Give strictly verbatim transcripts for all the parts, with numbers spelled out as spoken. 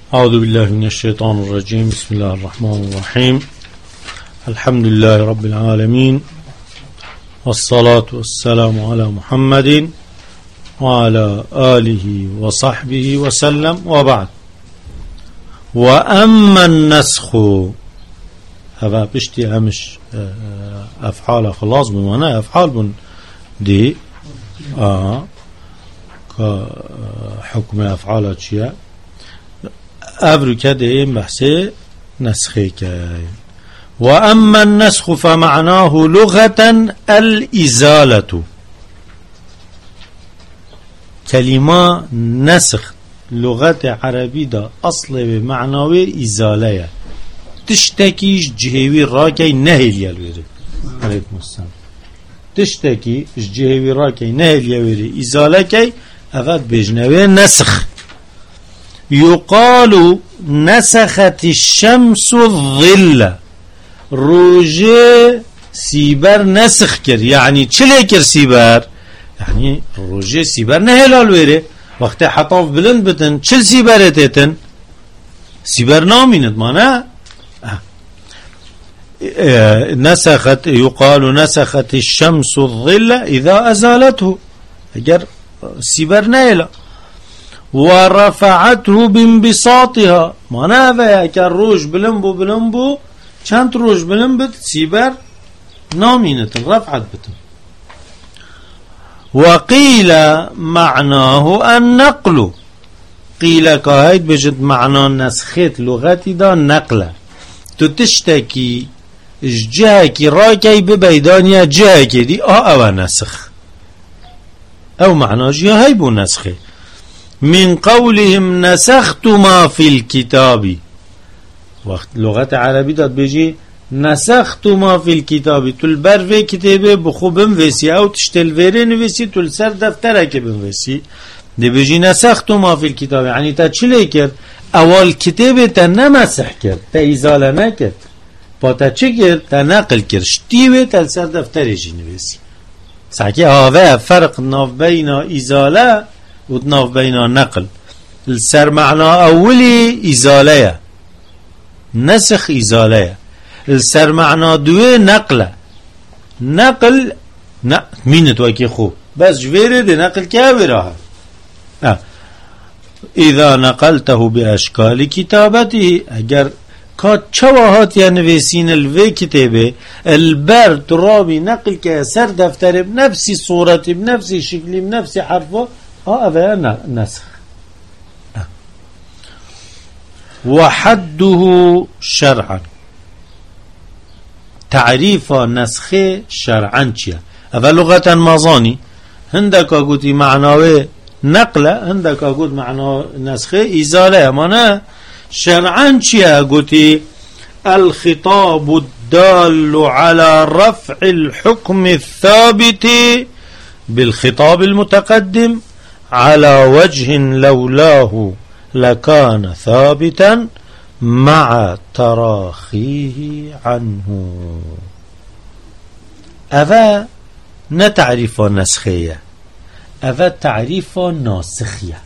أعوذ بالله من الشيطان الرجيم. بسم الله الرحمن الرحيم. الحمد لله رب العالمين، والصلاة والسلام على محمد وعلى آله وصحبه وسلم، وبعد. وأما النسخ، هذا بشتي همش أفعال خلاص بمعنى أفعال بن دي آه كحكم أفعال أشياء أبرو كده بحثي نسخي كاي. وأما النسخ فمعناه لغة الإزالة. كلمة نسخ لغة عربية دا أصل بمعنى إزالة، تشتكي جهوي راكي نهل يلويري. عليكم السلام. تشتكي جهوي راكي نهل يلويري إزالة كي أفاد بجنوي نسخ. يقال نسخت الشمس الظل، روجي سيبر نسخ كر، يعني چلي كر سيبر، يعني روجي سيبر نهلال ويري وقت حطاف بلند بتن چل سيبر تيتن سيبر نامينت مانا اه نسخت. يقال نسخت الشمس الظل إذا أزالته، اگر سيبر نهلا. ورفعته بانبساطها، معناها هذا كالروج بلنبو بلنبو چند روج بلنبت سيبر نامينة رفعت بتن. وقيل معناه النقل، قيل كهيد بجد معنى نسخت لغتي دا نقله. تتشتكي جهكي راكي ببيدانيا جهكي دي اه او نسخ، او معنى جهي بو نسخي. من قولهم نسخت ما في الكتاب، وقت لغة عربية داد بيجي نسخت ما في الكتاب، تل بر في كتابه بخوبم ويسي او تشتل ويرين ويسي تل سر دفتره كبم ويسي دي بيجي نسخت ما في الكتاب، يعني تا چلي كر اول كتابه تا نمسح كر تا ازالة نكر با تا چه كر تا نقل كر شتيوه تل سر دفتره جين ويسي. ساكي هذا فرق ناف بين ازالة وتناف بين نقل. السر معنى أولي إزالة نسخ إزالة، السر معنى دوي نقل نقل ن... مين توكي خو بس جويري دي نقل كاوراها آه. إذا نقلته بأشكال كتابته، أجر كات شواهات ينويسين الوي كتابه البر ترابي نقل كسر دفتر بنفس صورة بنفس شكل بنفس حرفه اه هذا نسخ. آه. وحده شرعا، تعريف نسخ شرعا چيا؟ هذا لغة مازاني هندك قلتي معناه نقله، هندك قلت معناه نسخ إزالة، معناه شرعا چيا؟ قلتي الخطاب الدال على رفع الحكم الثابت بالخطاب المتقدم على وجه لولاه لكان ثابتا مع تراخيه عنه. أذا نتعرف نسخية، أذا تعريف ناسخية،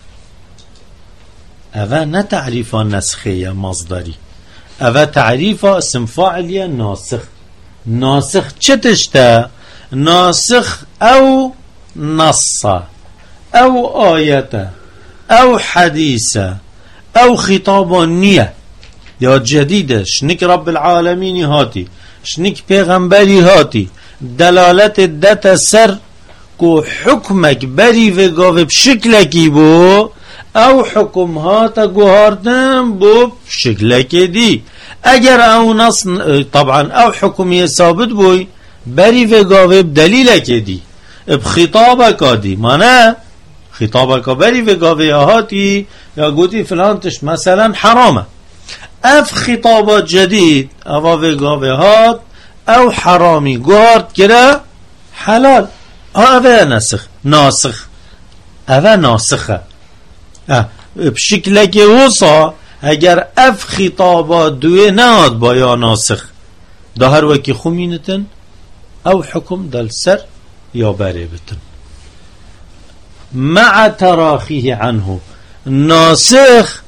أذا نتعرف نسخية مصدري، أذا تعريف اسم فاعلية ناسخ. ناسخ چتشتا؟ ناسخ أو نص أو آية أو حديثة أو خطابانية يا جديدة، شنك رب العالمين هاتي، شنك پیغمبری هاتي، دلالت دت سر کو حکمک بری و گاو بشکلکی بو او حکم هاتا گوهاردن بو بشکلکی دی. اگر او نص طبعا او حکمی ثابت بوی بری و گاو بدلیلکی دی بخطابك دي، معناه خطابك بري في قضيهاتي يا قوتي فلانتش مثلا حرامة، اف خطابات جديد او في قضيهات او حرامي قارد كده حلال، هذا نسخ ناسخ، هذا ناسخة اه بشكل که وصا اگر اف خطابات دوی ناد با یا ناسخ ده هر وکی خمینتن او حکم دل سر یا بره بتن مع تراخيه عنه. ناسخ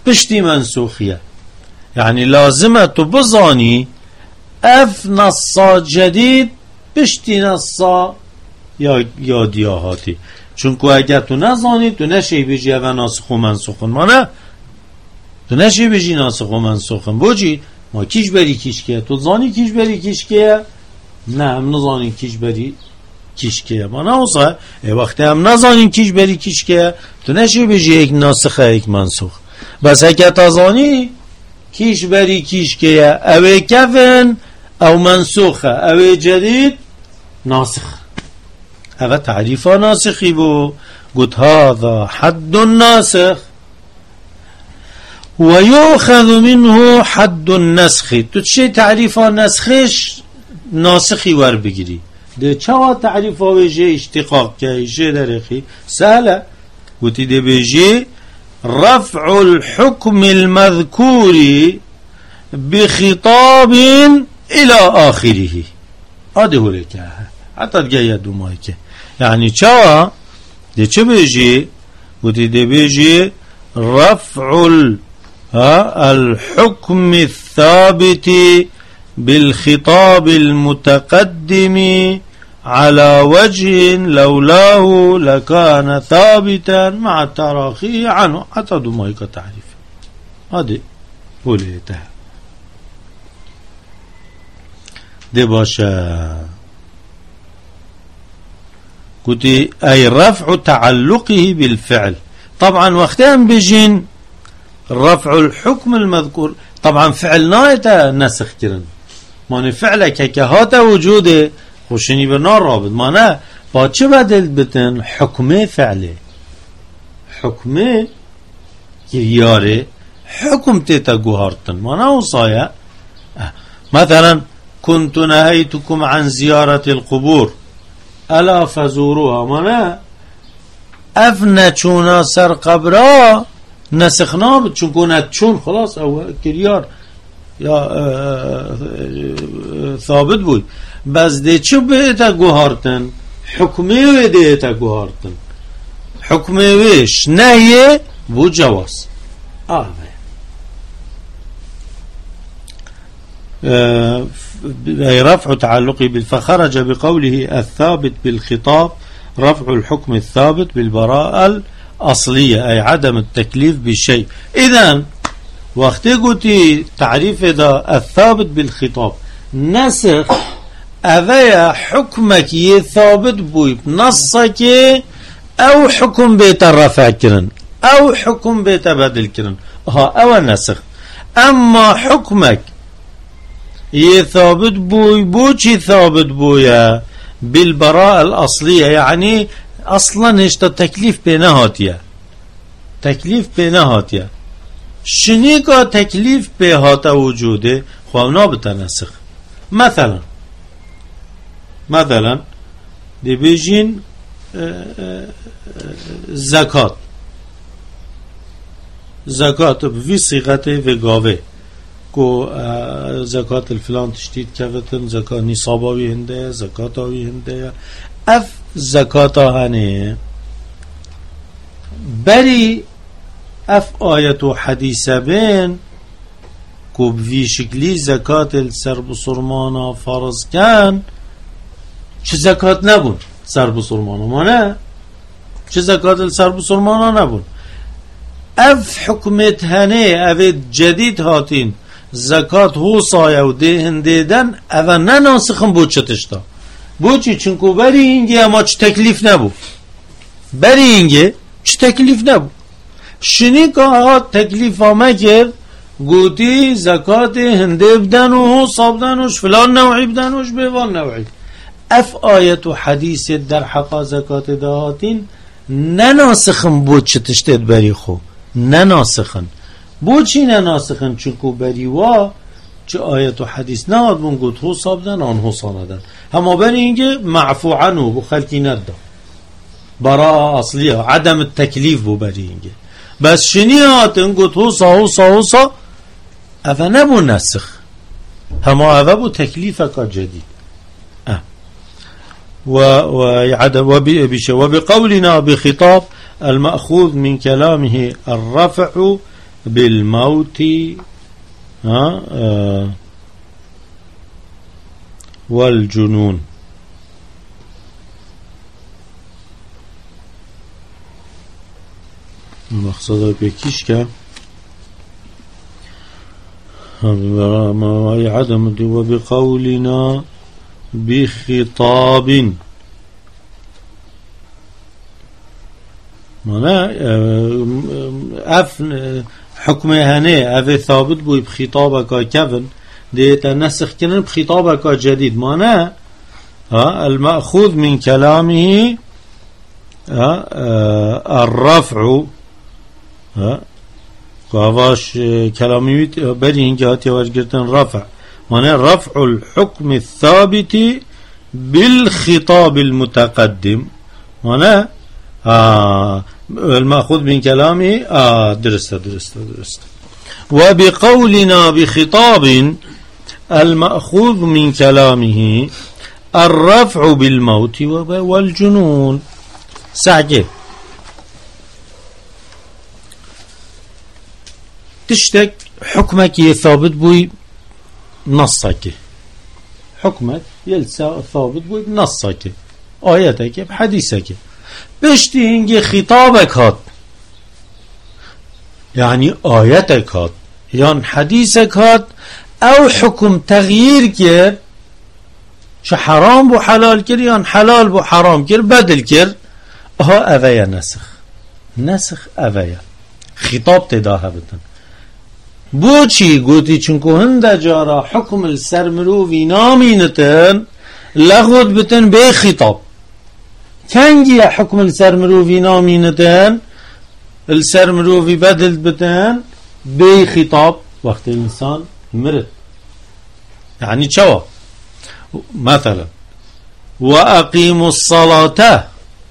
پشتی منسوخیه. يعني لازمه تو بزانی اف نصا جدید پشتی نصا یا یادیاهاتی، چون که اگر تو نزانی تو نشی بجی او ناسخ و منسوخن، ما نه تو نشی بجی ناسخ و منسوخن بوجی ما کیش بری کیش که تو زانی کیش بری کیش که نه هم نزانی کیش بری کیش که ما نه اوصا ای وقتی هم نزانی کیش بری کیش که تو نشی بجی یک ناسخه یک منسوخ. بس اگر تزانی کیش بری کیش که او کفن او منسوخه او جدید ناسخ. او تعریفا ناسخی بو قلت هذا حد الناسخ ويؤخذ منه حد النسخ. تو چه تعریفا نسخش ناسخی ور بگیری ده چه تعریفا بجه اشتقاق که ایشه درخی سهله قلتی ده بجه رفع الحكم المذكور بخطاب الى آخره. هذا هو لك حتى تجي دومايك يعني چا ده چه بيجي قلت ده بيجي رفع الحكم الثابت بالخطاب المتقدم على وجه لولاه لكان ثابتا مع التراخي عنه. حتى دومايك تعريف هذا هو لك ده باشا قلت أي رفع تعلقه بالفعل. طبعا وقتها بيجين رفع الحكم المذكور طبعا فعل نايته نسخ كرن ماني فعلك كهاته وجوده خوشني بنار رابط مانا با چه بدل بتن حكمه فعله حكمه ياري حكم تيتا قهارتن مانا وصايا مثلا كنت نهيتكم عن زيارة القبور ألا فزوروها مانا افنا چونا سر قبرا نسخنا بچون كونت چون خلاص او كريار يا ثابت بود بس ده چو بيتا گوهارتن حكمي و ديتا گوهارتن حكمي ويش نهي بو جواز آه رفع تعلقي بالفخرج بقوله الثابت بالخطاب رفع الحكم الثابت بالبراءة الأصلية أي عدم التكليف بالشيء. إذن وقت قلتي تعريف ده الثابت بالخطاب نسخ أذيا حكمك يثابت بوي نصك أو حكم بيت الرفع كرن أو حكم بيت بدل كرن ها أو نسخ. أما حكمك يثابت بوي بوشي ثابت بويا بالبراءة الأصلية يعني أصلا اشتا تكليف بينهاتيا تكليف بينهاتيا شنيكا تكليف بهاتا وجوده خواهنا بتنسخ. مثلا مثلا دي بيجين زكاة زكاة بفي صيغته وقاوه کو زکات الفلان تشتید کفتن زکات نصاباوی هنده زکاتاوی هنده اف زکاتا هنه بری اف آیت و حدیثه بین کو بوی شکلی زکات السر بسرمانا فرض کن چه زکات نبون سر بسرمانا ما نه چه زکات السر بسرمانا نبون اف حکمت هنه اف جدید هاتین زکات هو سایه و دهندیدن اول نه ناسخم بود چتشتا بو چی چونکو بری اینگه اما چه تکلیف نبود بری اینگه چه تکلیف نبود شنی که ها تکلیف آمه کرد گوتی زکات هنده بدن و هو صابدنوش فلان نوعی بدنوش بیوان نوعی اف آیت و حدیث در حقا زکات دهاتین نه ناسخم بود چتشتید بری خو نه ناسخن بو چی نه ناسخن چونکو بریوا چه آیت و حدیث نهاد بون گوت هو صابدن آن هو صاندن هما بری اینگه معفو عنو بو خلکی نده براء اصلیه عدم التکلیف بو بری اینگه بس شنی هاتن گوت هو صا هو صا هو صا اوه نبو نسخ هما اوه بو تکلیف کا جدید اه و و عدم و بقولنا بخطاب المأخوذ من كلامه الرفع بالموت ها آه والجنون. مقصد بيكيش كا ما عدم وبقولنا بخطاب مانا اف حكم هنه اف ثابت بو بخطابك كفن ديت نسخ كنن بخطابك جديد مانا المأخوذ من كلامه الرفع قواش كلامي بري هنجاتي واش قلتن رفع معناه رفع الحكم الثابت بالخطاب المتقدم معناه آه المأخوذ من كلامه آه درست درست درست وبقولنا بخطاب المأخوذ من كلامه الرفع بالموت والجنون. سعجب تشتك حكمك يثابت بوي نصك حكمك يلسا ثابت بوي نصك آياتك بحديثك بشتي هنجي خطابك هات يعني آياتك هات يعني حديثك هات او حكم تغيير كير شو حرام بو حلال كير يعني حلال بو حرام كير بدل كير ها اويا نسخ نسخ اويا خطاب تداها بتن بوچی گوتی چونکو هنده جارا حکم السرمروفی نامینتن لغود بتن به خطاب کنگی حکم السرمروفی نامینتن السرمروفی بدل بتن به خطاب وقت الانسان مرد يعني چوا مثلا واقيموا الصلاة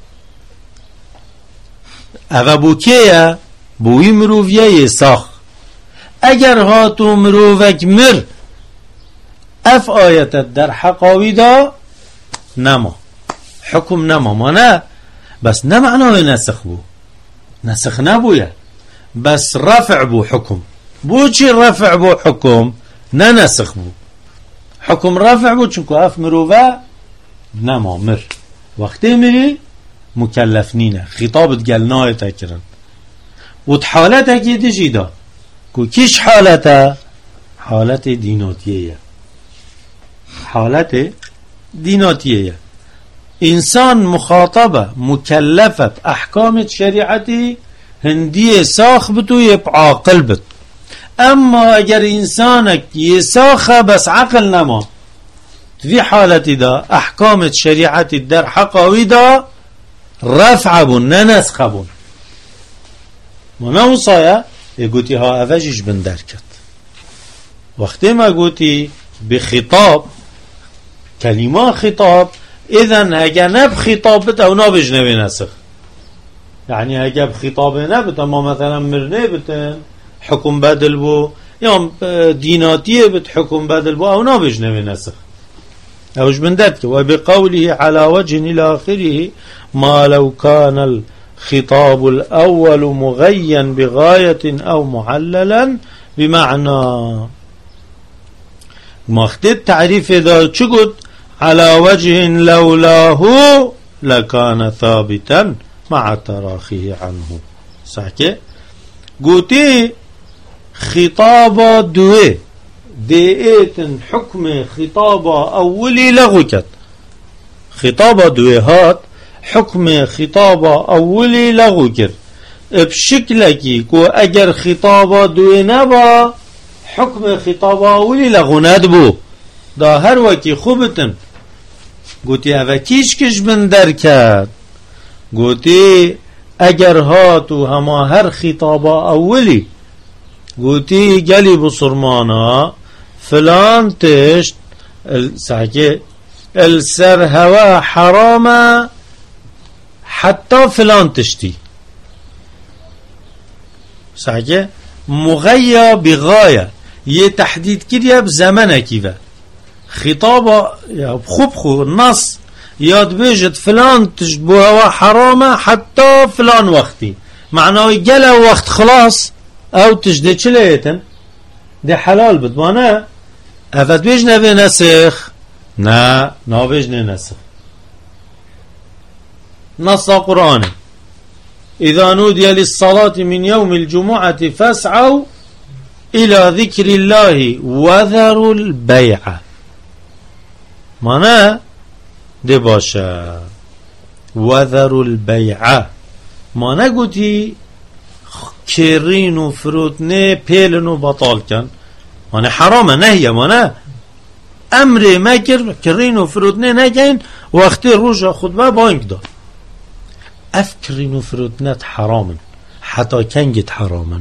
اوه بوكيه بوی مروفیه ساخ اگر هاتو مروفک مر اف آیت در حقاوی دا نما حکم نما ما نه بس نه معنای نسخ بو نسخ نبویه بس رفع بو حکم بو چی رفع بو حکم نه نسخ بو حکم رفع بو چونکو اف مروفه نما مر وقتی مری مکلف نینه خطابت گلنای تکرن و حالت اکی دیجی دا کو کش حالته حالت دیناتیه حالت دیناتیه انسان مخاطبه مکلفت احکام شریعتی هندی ساخ بتو یب عاقل بت اما اگر انسانك يساخه بس عقل نما في حالتي دا احكام شريعة در حقاوي دا رفع بون ننسخ بون ما نوصايا يقولي ها افجيش بن دركت وقت ما قلتي بخطاب كلمة خطاب اذن هجا نب خطاب بت او نابج نبي نسخ يعني هجا بخطاب نبت اما مثلا مرنه بتن حكم بدل بو يوم ديناتيه بت حكم بدل بو او نابج نبي نسخ اوش بندت وبقوله على وجه الى اخره ما لو كان الخطاب الاول مغيا بغاية او معللا بمعنى ما اختد تعريف اذا چقد على وجه لولاه لكان ثابتا مع تراخيه عنه صحيح قوتي خطاب دوه ديئت حكم خطاب أولي لغوكت خطاب دوهات حكم خطاب أولي لغوكت بشكلكي كو أجر خطاب دوه نبا حكم خطاب أولي لغوند بو دا هر وكي خوبتن قوتي اوه كيش كش من دركت قوتي اگر هاتو هما هر خطاب أولي قوتي جلي بصرمانا فلان تشت ساكي السر هوا حراما حتى فلان تشتي ساكي مغيا بغاية يتحديد كريا بزمنه كيفا خطابة خوب خو نص ياد بيجت فلان تشت بو هوا حراما حتى فلان وقتي معناه جلا وقت خلاص او تجده چليتن ده حلال بد وانا افت بيجنه به نسخ نا نا بيجنه نسخ نص قرآن إذا نودي للصلاة من يوم الجمعة فاسعوا إلى ذكر الله وذروا البيع معناه ده باشا وذروا البيع معناه قلتي كرين و فروتنه پیلن و بطال کن معناه حرامه نهیه معناه امر ما کر کرین و فروتنه نکن وقتی روژا خطبه بانک دار اف کرین و فروتنه حرامن حتی کنگت حرامن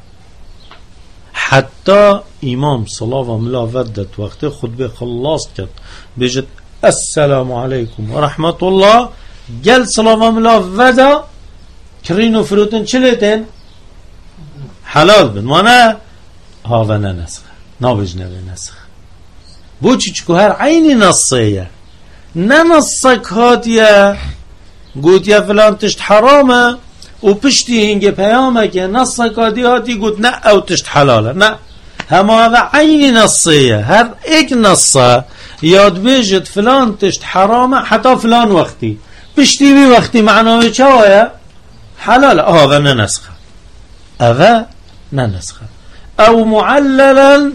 حتی امام صلاة و ملا ودت وقتی خطبه خلاص کرد بجد السلام علیکم و رحمت الله گل صلاة و ملا ودا کرین و فروتن چلیتن حلال بن وانا هذا نسخ نابجنا بنسخ بوچی چکو هر عینی نصیه نه نصک هاتیه گوتیا فلان تشت حرامه و پشتی هنگه پیامه که نصک هاتی هاتی گوت نه او تشت حلاله نه همه هذا عینی نصیه هر ایک نصه یاد بیجد فلان تشت حرامه حتی فلان وقتی پشتی بی وقتی معناوی چه هایه حلاله هذا ننسخه هذا ننسخه او معللا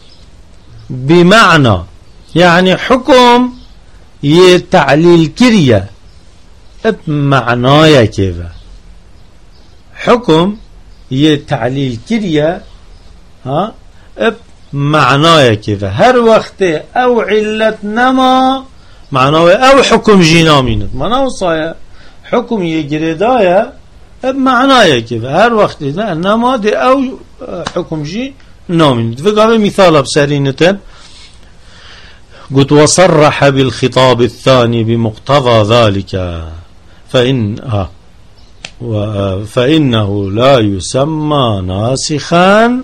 بمعنى يعني حكم يتعليل كريا بمعنى كيف حكم يتعليل كريا ها بمعنى كيف هر وقت او علت نما معناه او حكم جنامين معناه صايا حكم يجردايا بمعنى كيف هر وقت نما دي او حكم جي نامين فقال مثال بسرينة قلت وصرح بالخطاب الثاني بمقتضى ذلك فإن آه فإنه لا يسمى ناسخا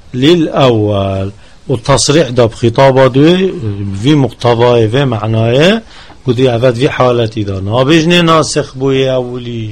للأول والتصريح ده بخطابه ده في مقتضاه في معناه قلت يعفد في حالتي ده نابجني ناسخ بوي أولي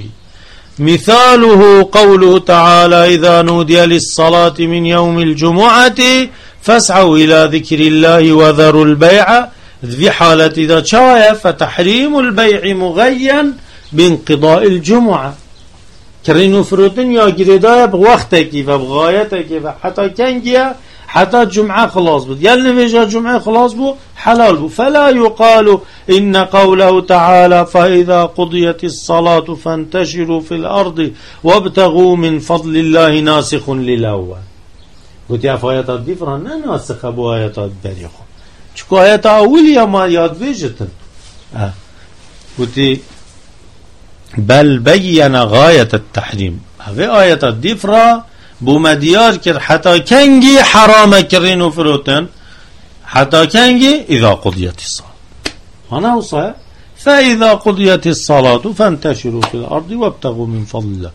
مثاله قوله تعالى إذا نودي للصلاة من يوم الجمعة فاسعوا إلى ذكر الله وذروا البيع في حالة إذا شاية فتحريم البيع مغين بانقضاء الجمعة كرينو فروتن يا جريدايا بوقتك وبغايتك حتى كنجيا حتى الجمعة خلاص بود يلي بيجا الجمعة خلاص بو حلال بو فلا يقال إن قوله تعالى فإذا قضيت الصلاة فانتشروا في الأرض وابتغوا من فضل الله ناسخ للأول قلت يا فايات الدفران ناسخ بو آيات الدريخ چكو آيات أولية ما ياد بيجتن آه. قلت بل بين غاية التحريم هذه آيات الدفران بو مديار كر حتى كنجي حرام كرين فروتن حتى كنجي إذا قضيت الصلاة أنا وصح فإذا قضيت الصلاة فانتشروا في الأرض وابتغوا من فضل الله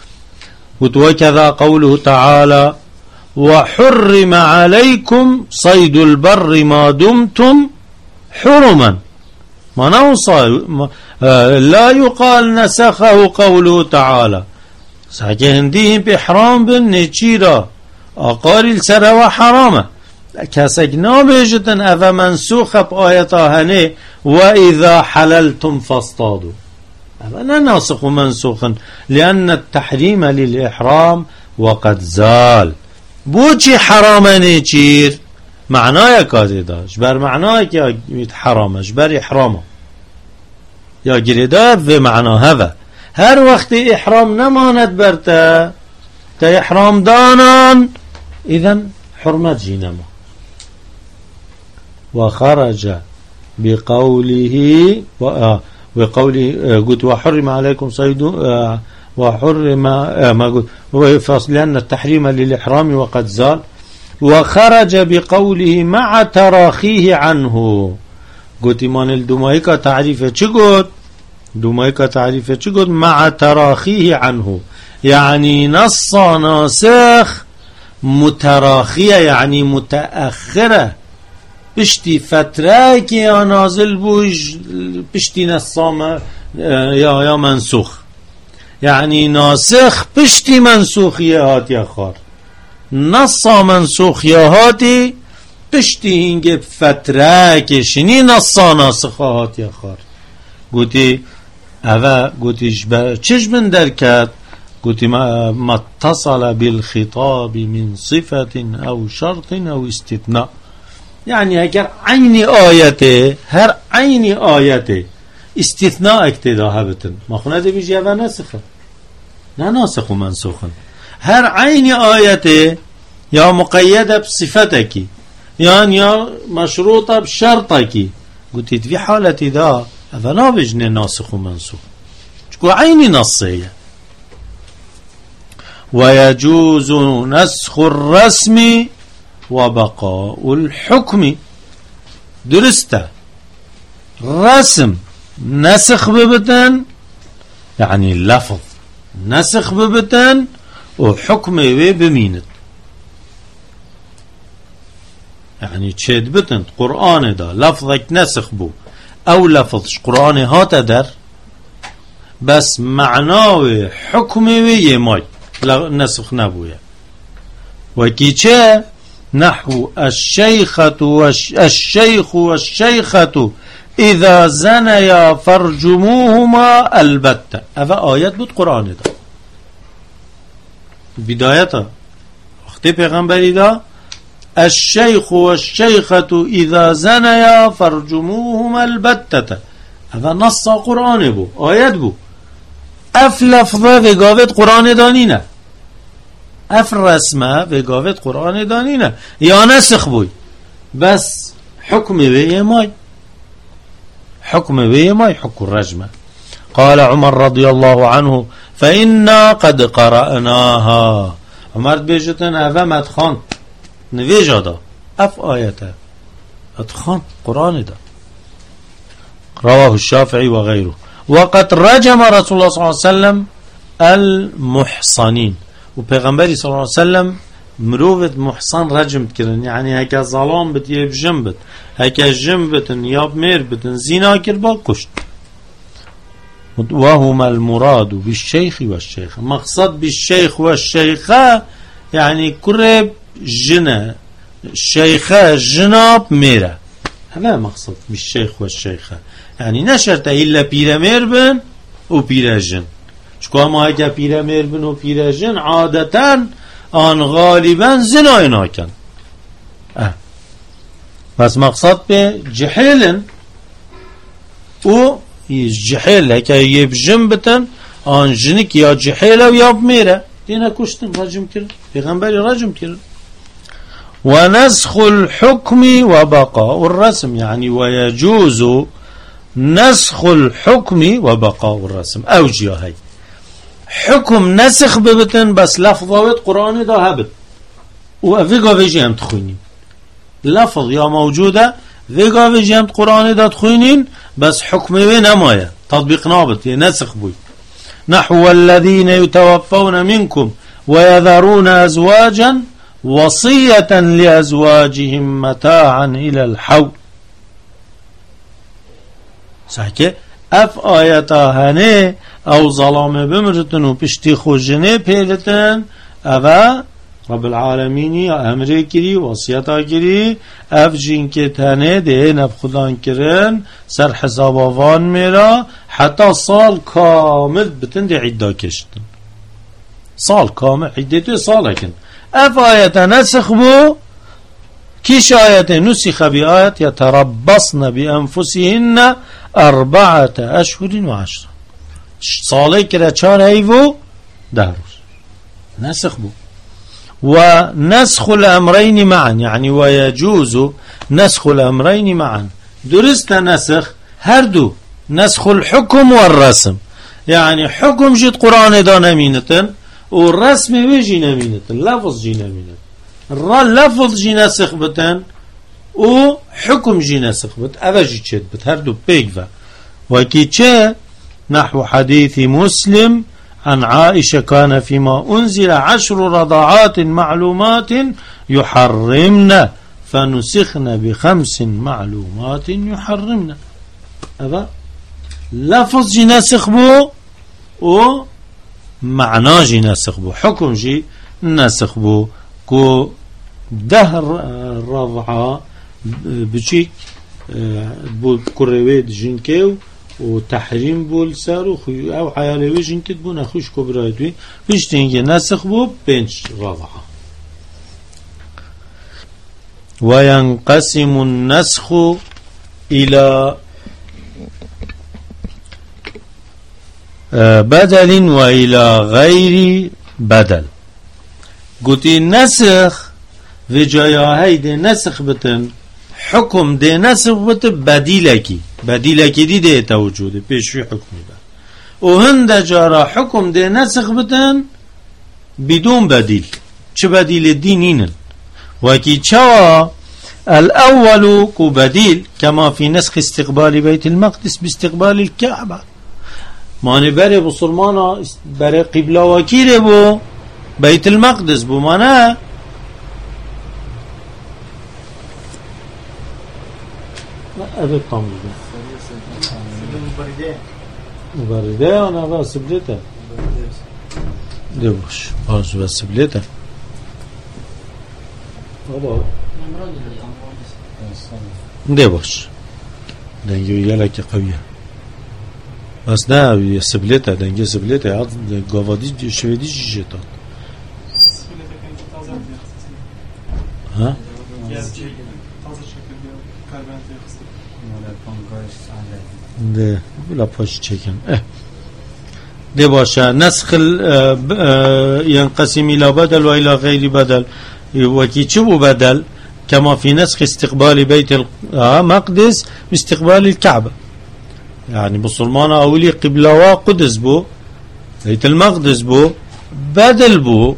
وكذا قوله تعالى وحرم عليكم صيد البر ما دمتم حرما ما نوصل لا يقال نسخه قوله تعالى ساكي هنديهم بإحرام بالنجيرة أقاري السر وحرامة كسجنا بيجتن أفا منسوخة بآياتها هني وإذا حللتم فاصطادوا أفا ناسخ منسوخا لأن التحريم للإحرام وقد زال بوچي حرامة نجير معناه كازي داش بر معناه كي حرامة جبر إحرامه يا جريدات في معنى هذا هر وقت إحرام نماند برتا تا إحرام دانان إذن حرمت جينما وخرج بقوله وقوله قلت وحرم عليكم صيد وحرم ما قلت لأن التحريم للإحرام وقد زال وخرج بقوله مع تراخيه عنه قلت إيمان الدمائكة تعريفه چه قلت دومايكا تعريفه چه قلت مع تراخيه عنه يعني نص ناسخ متراخية يعني متأخرة بشتي فترة كي نازل بوش بشتي نصام يا يا منسوخ يعني ناسخ بشتي منسوخية هات يا خار نصا منسوخ ياهاتي تشتي هنگه فتره كشني نصا ناسخ هات يا خار قوتي اوه قوتيش چش من دركات قوتي ما اتصل بالخطاب من صفة او شرط او استثناء يعني هكر عيني آيته هر عيني آيته استثناء اكتداها بتن ما خونه ده بيجي اوه نسخه نه ناسخ و منسوخن هر عيني آيته يا مقيدة بصفتك يعني يا مشروطة بشرطك قلت في حالة ذا فلا بجن ناسخ ومنسوخ شكو عيني نصية ويجوز نسخ الرسم وبقاء الحكم درسته رسم نسخ ببتن يعني اللفظ نسخ ببتن وحكم بمينت يعني تشد بتن قرآن دا لفظك نسخ بو او لفظش قرآن هاتا در بس معناه حكم ويماي نسخ نبويا وكي چه نحو الشيخة والش الشيخ والشيخة إذا زنيا فرجموهما البتة هذا آيات بود قرآن دا بداية اختي پیغمبری دا الشيخ والشيخة إذا زنيا فرجموهما البتة هذا نص قرآن بو آيات بو اف لفظه وقاوت قرآن دانينه اف رسمه وقاوت قرآن دانينه يا نسخ بوي بس حكم بيه ماي حكم بيه ماي حكم الرجمة قال عمر رضي الله عنه فإنا قد قرأناها عمر بيجتن أفا مدخان نويجا دا اف آياته ادخان قرآن دا رواه الشافعي وغيره وقد رجم رسول الله صلى الله عليه وسلم المحصنين وبيغمبري صلى الله عليه وسلم مروفت محصن رجم كرن يعني هكا ظلام بت يب جنبت هكا جنبتن ياب مير بتن زنا كربا كشت وهما المراد بالشيخ والشيخ مقصد بالشيخ والشيخة يعني كرب جنا الشيخة جناب ميرا هذا مقصد بالشيخ والشيخة يعني نشرت إلا بيرا مير بن و بيرا جن شكو ما هكا بيرا مير بن و بيرا جن عادة آن غالبا زنای ناکن اه. بس مقصد به جحیلن او جحیل که یه بجم بتن آن جنک یا جحیل و یا بمیره دینا کشتن رجم کرد پیغمبری رجم کرد ونسخ الحكم وبقاء الرسم يعني ويجوز نسخ الحكم وبقاء الرسم اوجيه هاي حكم نسخ ببتن بس لفظات قرآن دا هبت وفيقا فيجي هم تخوينين لفظ يا موجودة فيقا فيجي هم قرآن دا تخوينين بس حكمه نمايا تطبيق نابت نسخ بوي نحو الذين يتوفون منكم ويذرون أزواجا وصية لأزواجهم متاعا إلى الحول ساكي اف آياتا هنه او ظلام بمرتن و پشتی خوشنه پیلتن او رب العالمینی امره کری وصیتا کری اف جین که تنه ده نب خدان کرن سر حساب آوان میرا حتی سال کامل بتن ده عدا کشتن سال کامل عدتو سال کن اف آیتا نسخ بو كيش آية نسخ بآية يتربصن بأنفسهن أربعة أشهر وعشرة صالح كده چار هيفو داروس نسخ بو ونسخ الأمرين معا يعني ويجوز نسخ الأمرين معا درست نسخ هردو نسخ الحكم والرسم يعني حكم جد قرآن دا نمينتن والرسم بيجي نمينتن لفظ جي نمينتن لفظ جي نسخ بتن و حكم جي نسخ بت اوجي چد بت هر دو بيغوا وكي چه نحو حديث مسلم عن عائشة كان فيما أنزل عشر رضاعات معلومات يحرمنا فنسخنا بخمس معلومات يحرمنا هذا لفظ جي نسخ بو و معنى جي نسخ بو حكم جي نسخ بو كو ده رضعة بشيك بول كرويد جنكيو وتحريم بول سارو او حيالوي جنكت بون اخوش كبرايدوي بيشتينجي نسخ بو بنش رضعة. وينقسم النسخ إلى بدل وإلى غير بدل. قلت النسخ في جايا هيدي نسخ بتن حكم دي نسخ بتن بديلكي بديلكي دي دي توجوده بيش في حكم ده وهند جارا حكم دي نسخ بتن بدون بديل. چه بديل الدينين وكي چوا الأول كو بديل كما في نسخ استقبال بيت المقدس باستقبال الكعبة ماني بري بسلمانا بري قبلة وكيري بو بيت المقدس بو مانا أبي الطمج مبردة أنا بقى سبلتها دي باش باش بس سبلتها دي باش دنجي يلك قوية بس نه سبلتها دنجي سبلتها عاد قوادي شويدي جيتا ها ده لا باش تشيكن اه دي باشا نسخ ينقسم إلى بدل وإلى غير بدل وكي تشبه بدل كما في نسخ استقبال بيت المقدس باستقبال الكعبة يعني بسلمان أولي قبلة قدس بو بيت المقدس بو بدل بو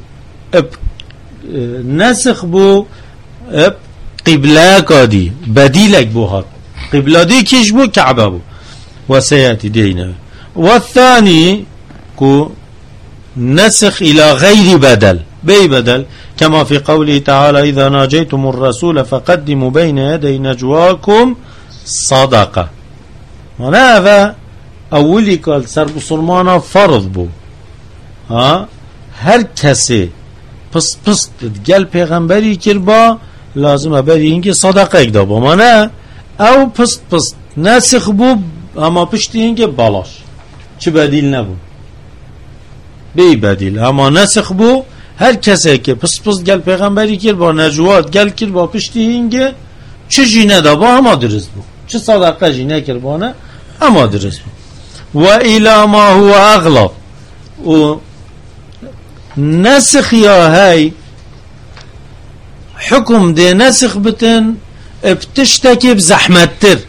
نسخ بو قبلة كادي بديلك بو هات قبلة دي كيش بو كعبة بو وسيأتي دينا. والثاني كو نسخ إلى غير بدل بي بدل كما في قوله تعالى إذا ناجيتم الرسول فقدموا بين يدي نجواكم صدقة. هذا أولي قال سر بسلمانا فرض بو ها هر کسی پس پس گل پیغمبری کربا لازم بری اینکه صدقه اکدا با منه او پس پس نسخ بو اما پشتی اینکه بالاش چه بدیل نبو بی بدیل اما نسخ بو هر کسی که پس پس گل پیغمبری کربا نجوات گل کربا پشتی اینکه چه جینه دا با اما درست بو چه صدقه جینه کربا نه اما درست بو. و الى ما هو اغلب و نسخ يا هاي حكم دي نسخ بتن بتشتكي بزحمتر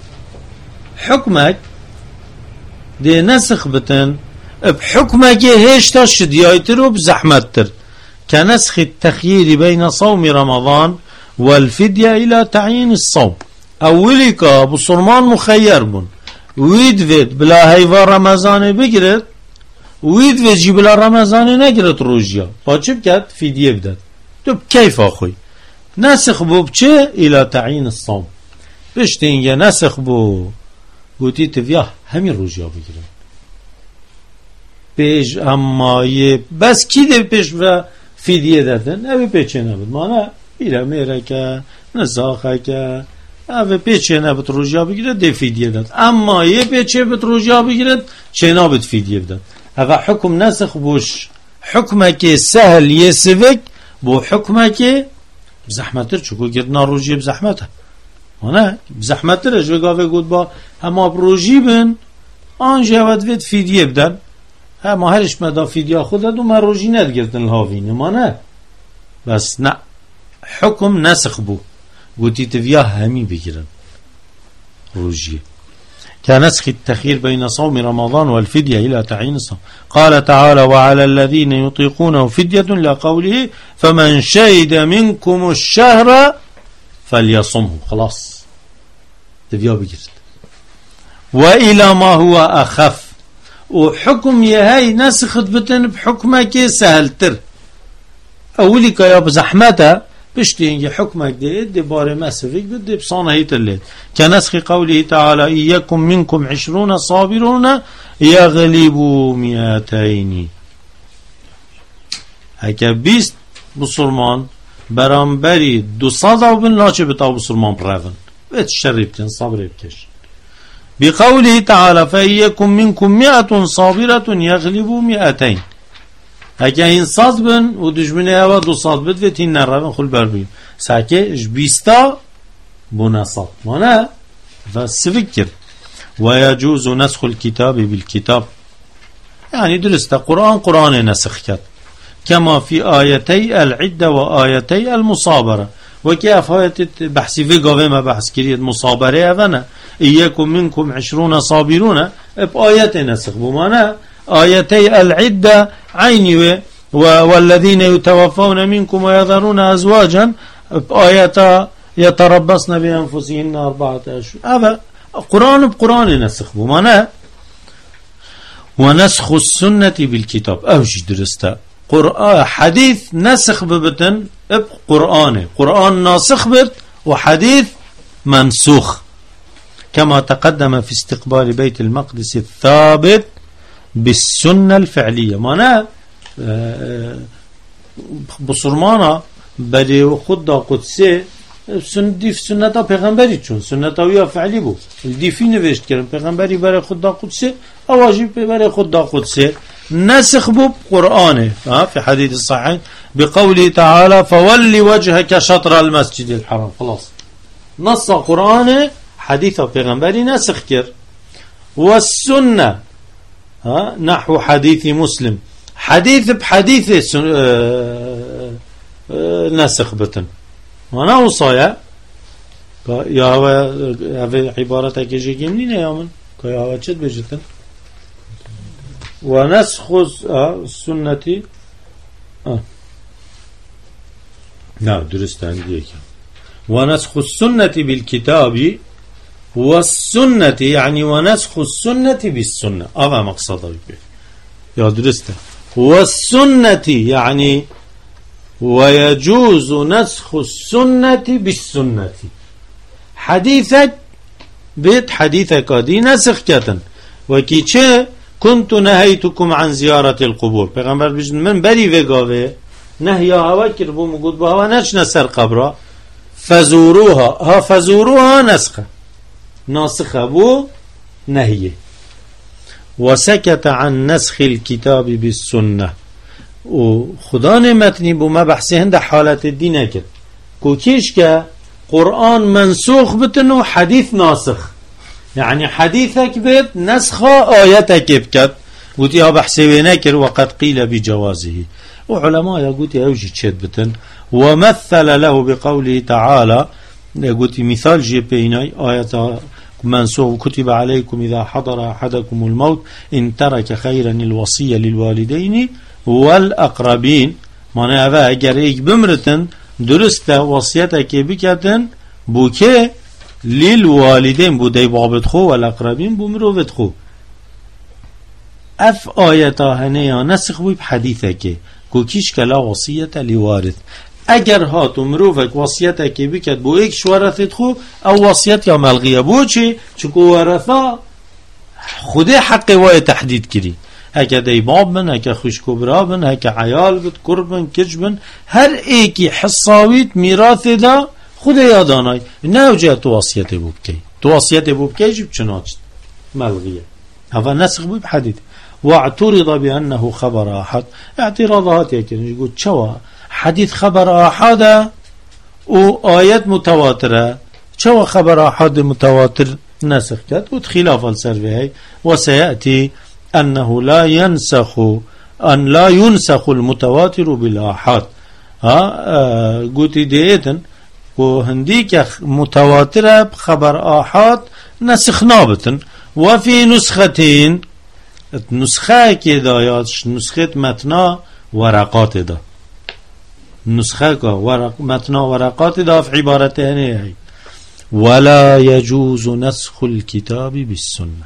حكمك دي نسخ بتن بحكمك هيش تشد يايتر بزحمتر كنسخ التخيير بين صوم رمضان والفدية إلى تعيين الصوم. أوليك أبو صرمان مخير بن ويدفد بلا هيفا رمضان بقرد ويد وجي بلا رمضان نگرت روجيا باچه بكت فدية بدت تو كيف أخوي نسخ بو بچه إلى تعيين الصوم بشتينجا نسخ بو قوتي تفياه همي روجيا بگرن پیش اما يه بس كي ده پیش و فدية دادن اوه پیچه نبود مانا ایره میره که نزاخه که اوه پیچه نبود روجيا بگرد ده فدية داد اما يه پیچه بد روجيا بگرد چه نبود فدية بدد هذا حكم نسخ بوش حكمك سهل يسفك بو حكمك بزحمتر چكو گردنا روجي بزحمته هنا بزحمتر اجوه قاوه قود با اما بروجي بن آنجا ود وید فیدیه بدن اما هرش مدا فیدیه خود دو من روجي ند گردن الهاوینه ما نه بس نه حكم نسخ بو قوتي تفياه همي بگیرن روجي كنسخ التخيير بين صوم رمضان والفدية إلى تعيين الصوم. قال تعالى وعلى الذين يطيقونه فدية لقوله فمن شهد منكم الشهر فليصمه خلاص تبيا بجرد. وإلى ما هو أخف وحكم يهي نسخت بتن بحكمك سهلتر أوليك يا بزحمته بشتينجي حكمك دي دي باري مسفك بدي بصانه هيتلت كنسخ قوله تعالى إياكم منكم عشرون صابرون يغلبوا مئتين هكا بيست بسرمان برانبری دو صد او بن لاچه بتا بسرمان برافن بيت الشربتين صبر بكش بقوله تعالى فإيكم منكم مئة صابرة يغلبوا مئتين هكا إنصاد بن ودجمنه هوا دو صاد بد و تين نرابن خل بربيم ساكي جبيستا بنصاد وانا فسفكر ويجوز نسخ الكتاب بالكتاب يعني درست قرآن قرآن نسخ كت كما في آيتي العدة وآيتي المصابرة وكيف آيات بحثي في قوة ما بحث كريد مصابرة أفنا إياكم منكم عشرون صابرون بآيات نسخ بمعنى آيتي العدة عيني والذين يتوفون منكم ويذرون أزواجا بآيات يتربصن بأنفسهن أربعة أشهر هذا قرآن بقرآن نسخ بمعنى ونسخ السنة بالكتاب أوجي درستا قرآن حديث نسخ ببتن بقرآن قرآن ناسخ بت وحديث منسوخ كما تقدم في استقبال بيت المقدس الثابت بالسنة الفعلية معناه بصرمانا بدي خدا قدسي دي في سنة پیغمبری چون سنة ويا فعلي بو دي في نوشت كرم پیغمبری برای خدا قدسي اواجب برای خدا قدسي نسخ بو قرآن في حديث الصحيح بقوله تعالى فولي وجهك شطر المسجد الحرام خلاص نص قرآن حديث پیغمبری نسخ كر والسنة ها نحو حديث مسلم حديث بحديث نسخ بتن وانا وصايا يا هذا عبارة كيجي جميلة يا من كيا هذا شد بيجتن ونسخ السنة آه. لا درست عندي ونسخ السنة بالكتاب والسنة يعني ونسخ السنة بالسنة هذا مقصده يا درست والسنة يعني ويجوز نسخ السنة بالسنة حديثك بيت حديثك دي نسخ كتن وكي چه كنت نهيتكم عن زيارة القبور پیغمبر بجن من بري وگاوه نهي هوا كربو مقود بها نچ نسر قبرا فزوروها ها فزوروها نسخة ناسخة بو نهيه وسكت عن نسخ الكتاب بالسنة و خدا نعمتنی بو ما بحثی هند حالت دی نکرد کو کیش که قرآن منسوخ بتن و حدیث ناسخ يعني حديثك بيت نسخ آياتك بكت قلت يا بحثي نكر وقد قيل بجوازه وعلماء يقول يوجد شد بتن ومثل له بقوله تعالى قلت مثال جيبيني آيات منسوخ كتب عليكم إذا حضر أحدكم الموت إن ترك خيرا الوصية للوالدين والأقربين معنى هذا اگر ایک بمرتن درست وصیتك بکتن بوكي للوالدين بودي بابت خو والأقربين بمروفت خو اف آياتا هنيا نسخ بو بحديثك كو كيش كلا وصية لوارث اگر هاتو مروفك وصيتك بكت بو ايك شورثت خو او وصيت يا ملغية بو چي چكو ورثا خوده حق واي تحديد كري هكا ديباب من هكا خوشكو برابن هكا عيال بد قربن كجبن هر ايكي حصاويت ميراث دا خوده ياداناي نوجه تو وصيت بو بكي تو وصيت بو بكي جب چناچت ملغية هذا نسخ بو بحديث واعترض بأنه خبر أحد اعتراضات يكن يقول شوا حديث خبر أحد وآيات متواترة شوا خبر أحد متواتر نسخ كت وخلاف السرفي وسيأتي أنه لا ينسخ أن لا ينسخ المتواتر بالآحاد ها قلت ديتن وهنديك متواترة بخبر آحاد نسخ نابتن وفي نسختين نسخه که دایاتش نسخه متنا ورقات دا نسخه که ورق متنا ورقات دا في عبارته هنه ولا يجوز نسخ الكتاب بالسنة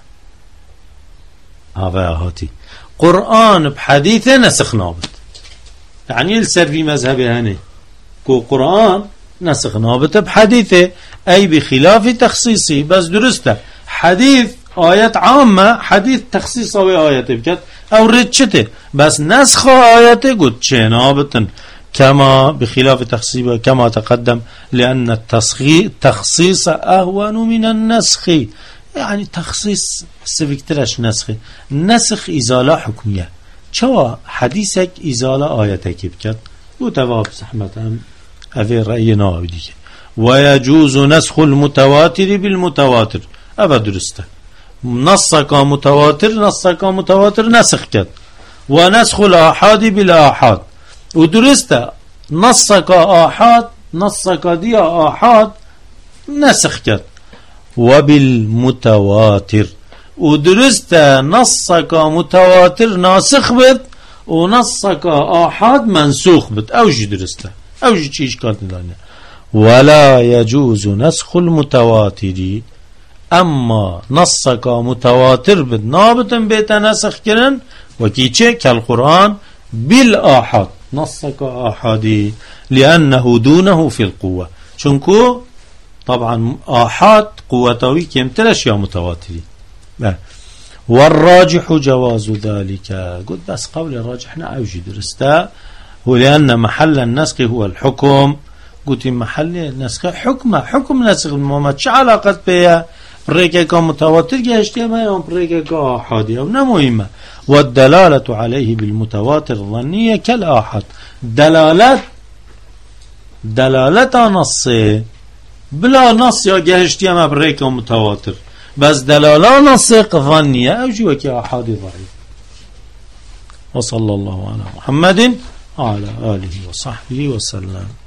هذا هاتي قرآن بحديث نسخ نابت يعني السر في مذهبه هنه كو قرآن نسخ نابت بحديثه أي بخلاف تخصيصي بس درسته حديث آيات عامة حديث تخصيص أو آيات بكت أو ردشته بس نسخ آيات قد چنابتن كما بخلاف تخصيص كما تقدم، لأن التخصيص أهون من النسخ. يعني تخصيص سفكترش نسخ، نسخ إزالة حكمية. چوا حديثك إزالة آياتك بكت وتواب زحمت هم أفي رأي نابدي. ويجوز نسخ المتواتر بالمتواتر، أبا درسته نصك متواتر نصك متواتر نسخ كت، ونسخ الآحاد بالآحاد ودرسته نصك آحاد نصك دي آحاد نسخ كت، وبالمتواتر ودرسته نصك متواتر ناسخ بد ونصك آحاد منسوخ بد. أوجي درسته أوجي چيش كانت لانه. ولا يجوز نسخ المتواتر، أما نصك متواتر بد نابتن بيت نسخ كرن وكيچه كالقرآن بالآحاد نصك آحادي، لأنه دونه في القوة. چونكو طبعا آحاد قوتوي كمترش يا متواتري. والراجح جواز ذلك، قلت بس قول الراجح نعوجي درسته، ولأن محل النسخ هو الحكم. قلت محل النسخ حكمه حكم نسخ المهمة چه علاقت بيه بريكا كا متواتر جهشتيه ما يوم بريكا كا آحادي او نمهمه. والدلالة عليه بالمتواتر الظنية كالآحاد، دلالت دلالت نصه بلا نص يا جهشتيه ما بريكا متواتر، بس دلالة نصه ظنية او جوكي آحادي ضعيف. وصلى الله على محمد وعلى آله وصحبه وسلم.